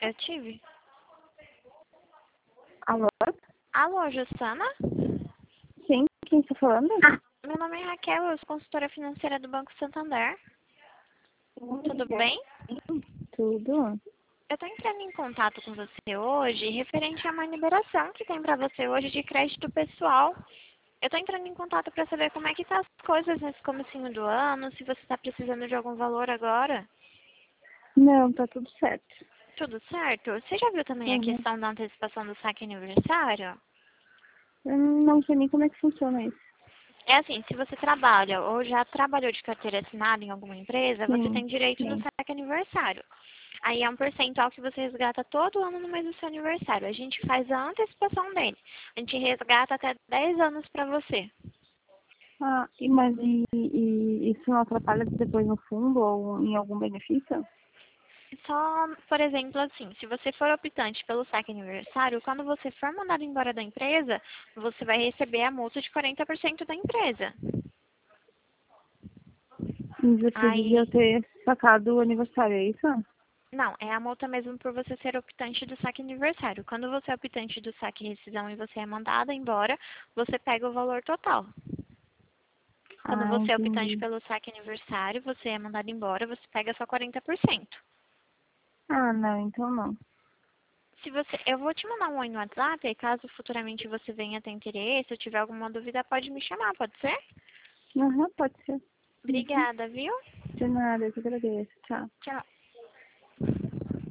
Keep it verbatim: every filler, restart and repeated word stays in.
Eu tive. Alô? Alô, Jussana? Sim, quem está falando? Meu nome é Raquel, eu sou consultora financeira do Banco Santander. Tudo bem? Tudo. Eu estou entrando em contato com você hoje referente a uma liberação que tem para você hoje de crédito pessoal. Eu estou entrando em contato para saber como é que tá as coisas nesse comecinho do ano, se você está precisando de algum valor agora. Não, tá tudo certo. Tudo certo? Você já viu também a Uhum. questão da antecipação do saque aniversário? Eu não sei nem como é que funciona isso. É assim, se você trabalha ou já trabalhou de carteira assinada em alguma empresa, você Sim, tem direito do sim. saque aniversário. Aí é um percentual que você resgata todo ano no mês do seu aniversário. A gente faz a antecipação dele. A gente resgata até dez anos para você. Ah, e, mas e, e isso não atrapalha depois no fundo ou em algum benefício? Só, por exemplo, assim, se você for optante pelo saque aniversário, quando você for mandado embora da empresa, você vai receber a multa de quarenta por cento da empresa. E você devia Aí, ter sacado o aniversário, é isso? não, é a multa mesmo por você ser optante do saque aniversário. Quando você é optante do saque rescisão e você é mandada embora, você pega o valor total. Quando Ah, você é optante entendi. pelo saque aniversário, você é mandado embora, você pega só quarenta por cento. Ah, não, então não. Se você, eu vou te mandar um oi no WhatsApp, e caso futuramente você venha ter interesse, ou tiver alguma dúvida, pode me chamar, pode ser? Aham, pode ser. Uhum. Obrigada, viu? De nada, eu que agradeço. Tchau. Tchau.